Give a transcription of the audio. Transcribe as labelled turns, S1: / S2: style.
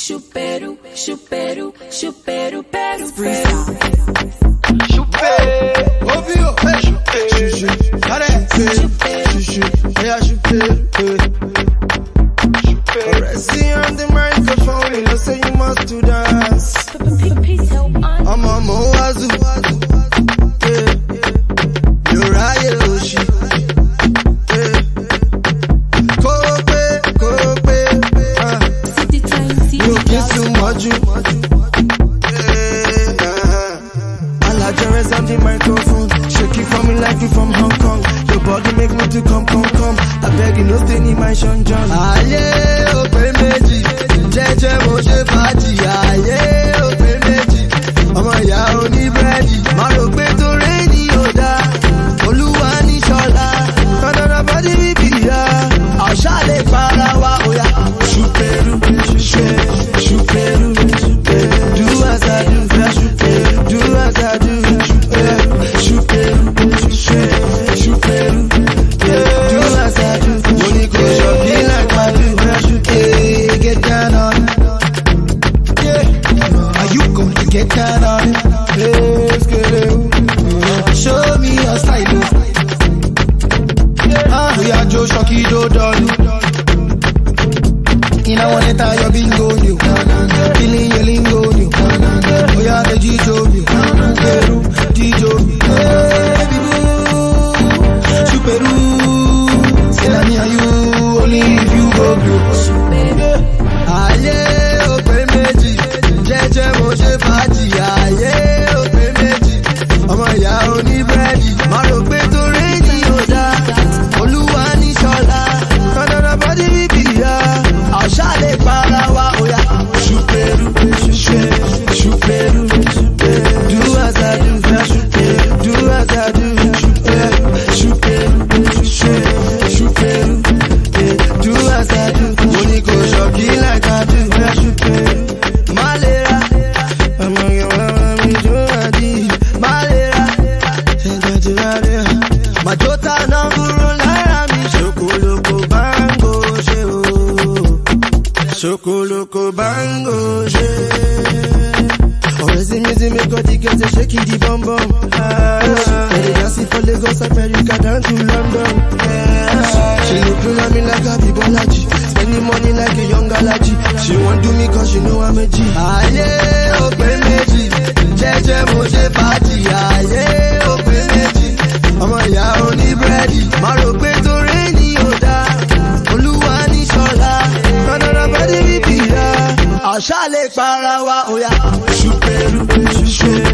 S1: Chuperu, chuperu, chuperu, peru,
S2: Freestyle.
S3: Chuperu, ouviu? Chuchu, parece. Chuchu, chuperu. Pressing on the microphone, you know say you must do dance. I'm a Moazu, you're right, Yoshi. On the microphone, shake it for me like you from Hong Kong. Your body make me to come. I beg you, no stay in my Sean John. Aye, open meji, jeje mo se party. Aye, open meji, ọmọ ìyá oní búrẹ́dì. Má rò pé tó rédí ò dá, Olúwa ní ṣọlá. Kọ́ńdọ̀dọ̀ bọ́dí bíbí ya, àṣà lè para wa òyà. Chuperu, chuperu, do as I do, do as I do. Chuperu, do as I do. Money go shopping like I do. Hey, get down on it. Yeah, are you gonna get down on it? Let's get it. Show me your style. We are Joe Shocky Do Dolly. In a one time your bingo new. Feeling your lingo new. We are the G-Joe new. G-Joe new. Baby boo, Chuperu. Say that me and you, only if you go blue. Aye, open meji, jeje mo se party. Aye, open meji, ọmọ ìyá oní búrẹ́dì. Má rò pé tó rédí ò dá, Olúwa ní ṣọlá. Kọ́ńdọ̀dọ̀ bọ́dí bíbí ya, àṣà lè para wa òyà. Chuperu, do as I do, do as I do. Chuperu, do as I do. Money go shopping like I do. Malera, ọmọ ìyá mi jó àdí. Malera, Majota náà kúrò lára mi. Ṣokoloko bango ṣe o. Ṣokoloko bango ṣe. Always the music make all the girls shake the bum bum. They dancing for Lagos, America, down to London. She looking at me like a Bibolaji, spending money like a young Galaji. She won't do me cause she know I'm a G. Aye, open meji, jeje mo se party. Aye, open meji, ọmọ ìyá oní búrẹ́dì. Má rò pé tó rédí ò dá, Olúwa ní ṣọlá. Kọ́ńdọ̀dọ̀ bọ́dí bíbí ya, àṣà lè para wa òyà. Chuperu,